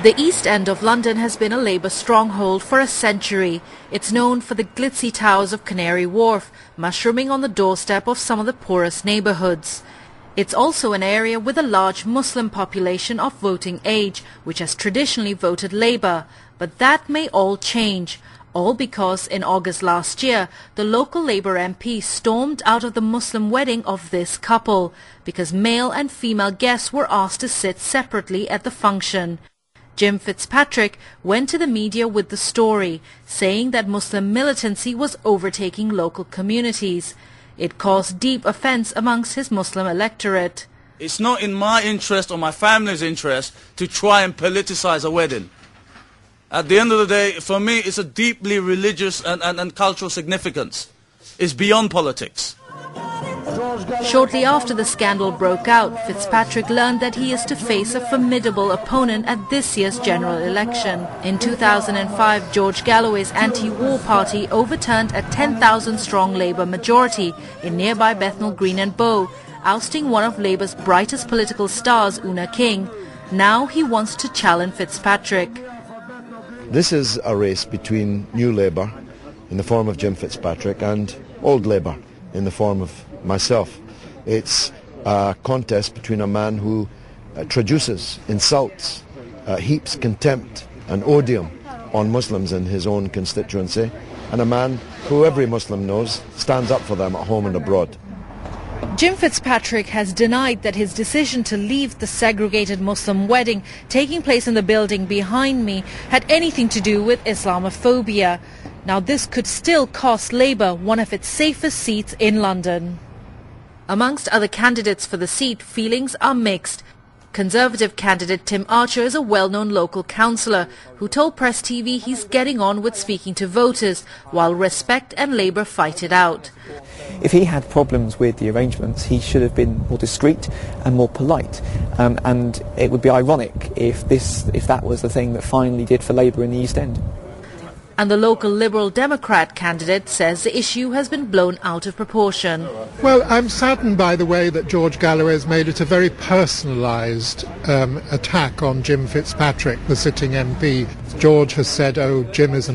The East End of London has been a Labour stronghold for a century. It's known for the glitzy towers of Canary Wharf, mushrooming on the doorstep of some of the poorest neighbourhoods. It's also an area with a large Muslim population of voting age, which has traditionally voted Labour. But that may all change, all because in August last year, the local Labour MP stormed out of the Muslim wedding of this couple, because male and female guests were asked to sit separately at the function. Jim Fitzpatrick went to the media with the story, saying that Muslim militancy was overtaking local communities. It caused deep offence amongst his Muslim electorate. It's not in my interest or my family's interest to try and politicize a wedding. At the end of the day, for me, it's a deeply religious and cultural significance. It's beyond politics. Shortly after the scandal broke out, Fitzpatrick learned that he is to face a formidable opponent at this year's general election. In 2005, George Galloway's anti-war party overturned a 10,000-strong Labour majority in nearby Bethnal Green and Bow, ousting one of Labour's brightest political stars, Una King. Now he wants to challenge Fitzpatrick. This is a race between New Labour, in the form of Jim Fitzpatrick, and Old Labour, in the form of myself. It's a contest between a man who traduces, insults, heaps contempt and odium on Muslims in his own constituency, and a man who every Muslim knows stands up for them at home and abroad. Jim Fitzpatrick has denied that his decision to leave the segregated Muslim wedding taking place in the building behind me had anything to do with Islamophobia. Now this could still cost Labour one of its safest seats in London. Amongst other candidates for the seat, feelings are mixed. Conservative candidate Tim Archer is a well-known local councillor who told Press TV he's getting on with speaking to voters, while Respect and Labour fight it out. If he had problems with the arrangements, he should have been more discreet and more polite. And it would be ironic if that was the thing that finally did for Labour in the East End. And the local Liberal Democrat candidate says the issue has been blown out of proportion. Well, I'm saddened by the way that George Galloway has made it a very personalised attack on Jim Fitzpatrick, the sitting MP. George has said, oh, Jim is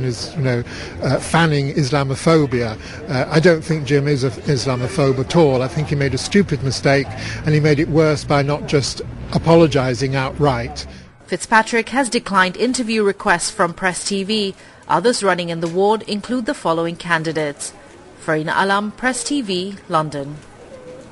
fanning Islamophobia. I don't think Jim is an Islamophobe at all. I think he made a stupid mistake, and he made it worse by not just apologising outright. Fitzpatrick has declined interview requests from Press TV. Others running in the ward include the following candidates: Farina Alam, Press TV, London.